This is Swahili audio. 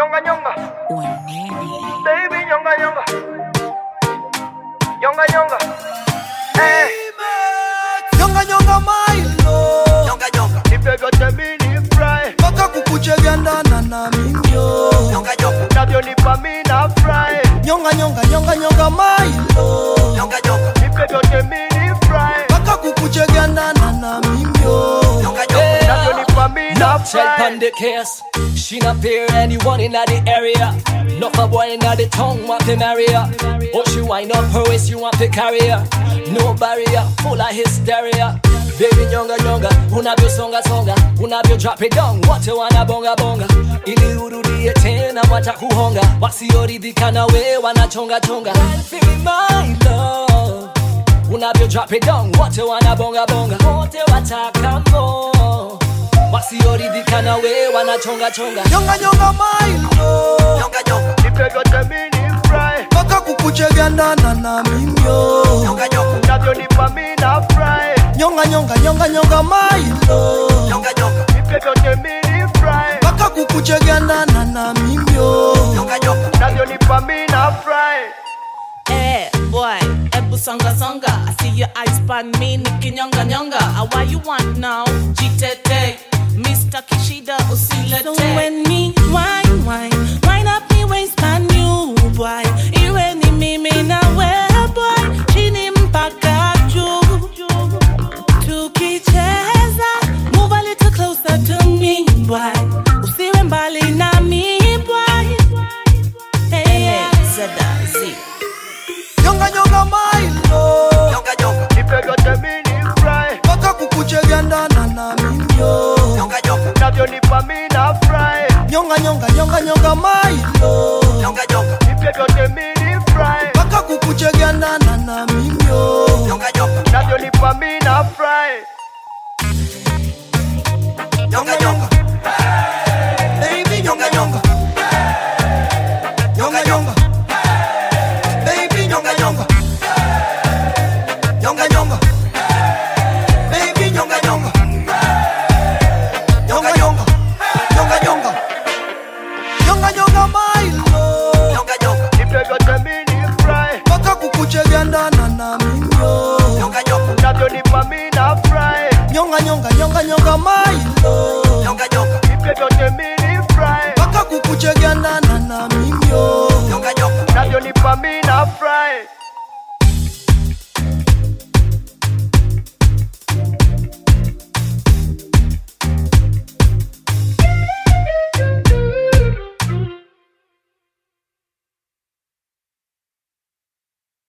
Nyonga nyonga. Baby nyonga nyonga. Nyonga nyonga. Hey. Nyonga nyonga my love. Nyonga nyonga. Nipe vyote mini fry. Paka kukuche vyandana na mimyo. Nyonga nyonga. Unavyonipa mimi na fry. Nyonga nyonga nyonga nyonga my love. Nyonga nyonga. Nipe vyote mini fry. Paka kukuche vyandana na mimyo. Nyonga nyonga. Unavyonipa mimi na fry. Check on the case. She not fear anyone in the area. Not a boy in the tongue want to marry her. Oh, she wind up her waist, you want to carry her. No barrier, full of hysteria. Baby nyonga nyonga, unavyo songa songa, unavyo drop it down. What you wanna bonga bonga? Ili urudie tena wacha kuhonga. Wasioridhika na we wanachonga chonga. Feel my love. Unavyo drop it down. What you wanna bonga bonga? Wote wataka more. Wasioridhika na we wanachonga chonga. Nyonga nyonga my love. Nyonga nyonga. Nipe vyote mini fry. Paka kukuche vyandana na mimyo. Nyonga nyonga. Unavyonipa mimi na fry. Nyonga nyonga nyonga nyonga my love. Nyonga nyonga. Nipe vyote mini fry. Paka kukuche vyandana na mimyo. Nyonga nyonga. Unavyonipa mimi na fry. Hey, boy, ebu songa songa. I see your eyes pan me, niki nyonga nyonga. What you want now? Jitete, Mr. Kishida usilete. So when me wine up me waistband you, boy. Iwe ni mimi na wewe, boy. Chini mpaka juu. Tukicheza, move a little closer to me, boy. Usiwe mbali na mi, boy. Hey, Zada, Z. Nyonga nyonga my love. Nyonga nyonga. Nipe vyote mini fry. Paka kukuche vyandana na mimyo. Nyonga nyonga. Unavyonipa mimi na fry. Nyonga nyonga nyonga nyonga my love. Nyonga nyonga. Nipe vyote mini fry. Paka kukuche vyandana na mimyo. Nyonga nyonga. Unavyonipa mimi na fry. Nyonga nyonga. Baby Nyonga nyonga. nyonga nyonga. Baby nyonga nyonga. Nyonga nyonga. Baby nyonga nyonga. Nyonga nyonga. Nyonga nyonga. Nyonga nyonga my love. Nyonga nyonga. Nipe vyote mini fry. Paka kukuche vyandana na mimyo. Nyonga nyonga. Unavyonipa mimi na fry. Nyonga nyonga nyonga nyonga my love. Nyonga nyonga. Nipe vyote mini fry. Paka kukuche vyandana na mimyo. Nyonga nyonga. Unavyonipa mimi na fry.